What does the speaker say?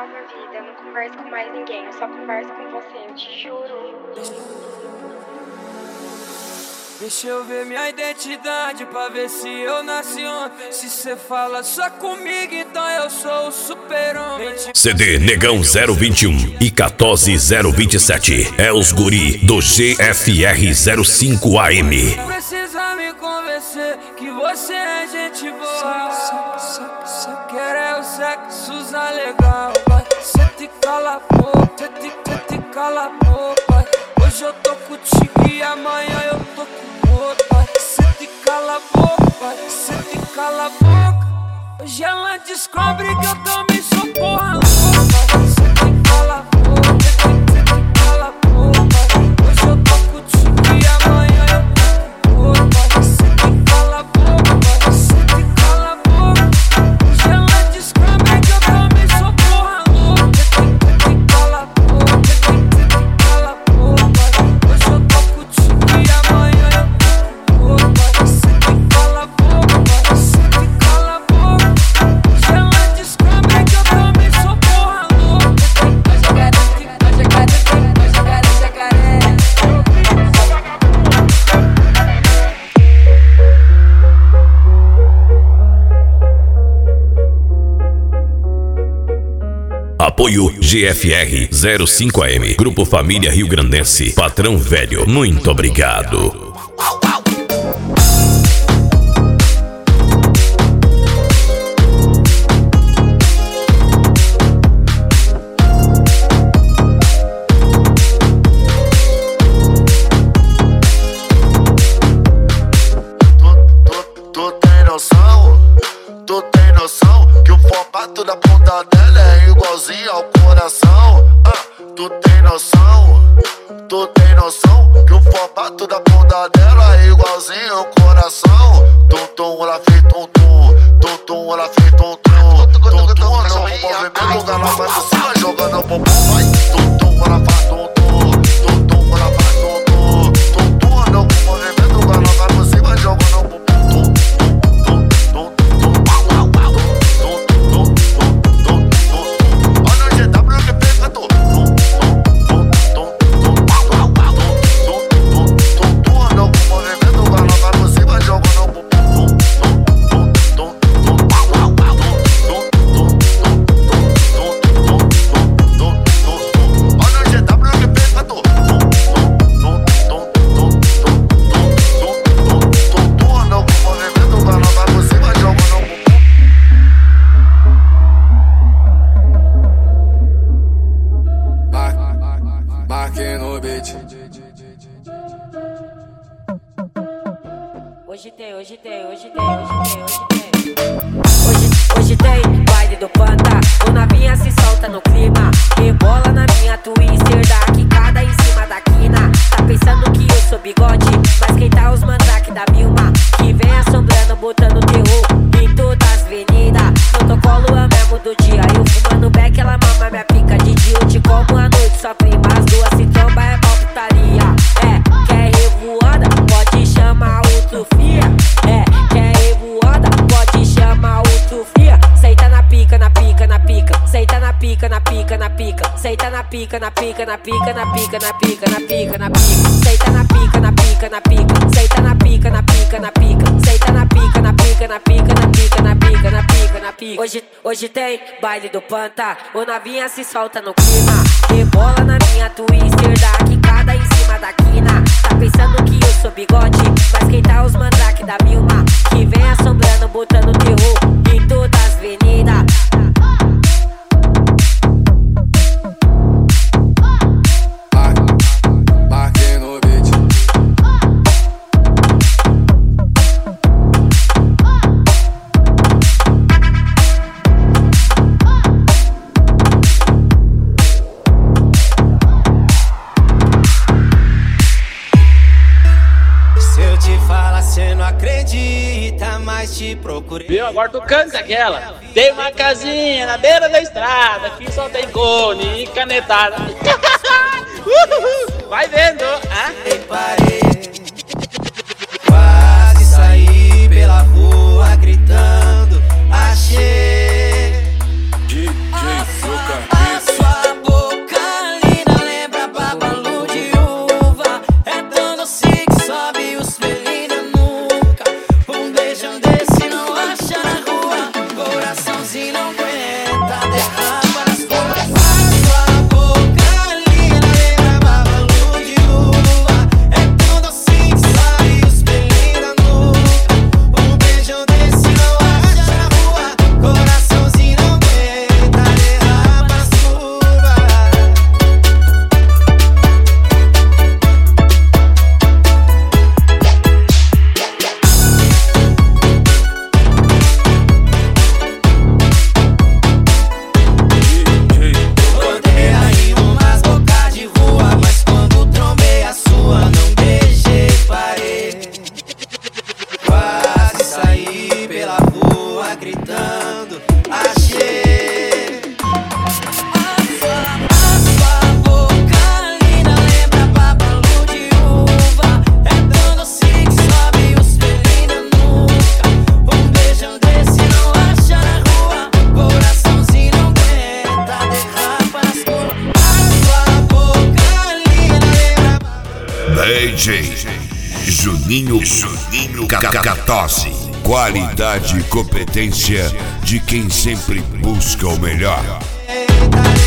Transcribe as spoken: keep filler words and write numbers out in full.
Calma, vida, eu não converso com mais ninguém, eu só converso com você, eu te juro. Deixa eu ver minha identidade pra ver se eu nasci ontem. Se cê fala só comigo, então eu sou o super-homem. C D Negão zero vinte e um e quatorze zero vinte e sete é os guri do G F R zero cinco A M. Precisa me convencer que você é gente boa. Só quer é o sexo usar legal. Cê te cala a boca, cê te, cê te cala a boca. Hoje eu tô contigo e amanhã eu tô com outro. Cê te cala a boca, cê te cala a boca. Hoje ela descobre que eu também sou porra louca. Cê te cala a boca, cê te cala a boca. Hoje eu tô contigo e amanhã eu tô com outro. Cê te cala a boca, cê te cala a boca. Hoje ela descobre que eu também sou porra louca. Cê te cala a boca, cê te cala a boca. Hoje eu tô contigo e amanhã eu tô com outro. Cê te cala a boca, cê te cala a boca. Hoje ela descobre que eu também sou porra louca. Jacaré, jacaré, jacaré, jacaré. Apoio G F R zero cinco A M, Grupo Família Rio Grandense, Patrão Velho, muito obrigado. Tu tem noção? Tu tem noção que o formato da ponta dela é igualzinho ao coração? Ah, tu tem noção? Tu tem noção que o formato da ponta dela é igualzinho ao coração? Tum tum, ela fez tum tum, tum tum, ela fez tum tum, tum tum, não, o movimento ela vai por cima jogando o bumbum, vai. Tum tum, ela faz tum tum, tum tum, ela faz tum tum, tum tum, não, o movimento ela vai por cima jogando o bumbum. Hoje tem, hoje tem, hoje tem, hoje tem, hoje tem. Hoje, hoje tem baile do Panta. O novinha se solta no clima. Rebola na minha twister, dá quicada em cima da quina. Tá pensando que eu sou bigode, mas quem tá os mandrake da Milma, que vem assombrando, botando terror em todas as avenidas. Protocolo é mesmo do dia. Eu fumando beck, ela mama minha pica de dia. Eu te como à noite, só prima. As duas se tromba, é mal putaria. É, quer revoada? Pode chamar outro fia. É, quer revoada? Pode chamar outro fia. Senta na pica, na pica, na pica. Senta na pica, na pica, na pica. Senta na pica, na pica, na pica, na pica, na pica, na pica, na pica. Senta na pica, na pica, na pica. Senta na pica, na pica, na pica. Senta na pica, na pica, na pica, na pica, na pica, na pica, na pica. Hoje, hoje tem baile do Panta. O novinha se solta no clima. Rebola na minha twister, dá quicada em cima da quina. Tá pensando que eu sou bigode, mas quem tá os mandrake da Milma, que vem assombrando, botando terror em todas as avenidas. Marquei no beat. Se eu te falar, cê não acredita, mas te procurei. Viu? Agora tu canta aquela. Tem uma casinha na beira da estrada, aqui só tem cone e canetada. Vai vendo, ah? Parei, quase saí pela rua gritando, achei. D J Zuka. D J Juninho Juninho Catorze. Qualidade e competência de quem sempre busca o melhor. Eita,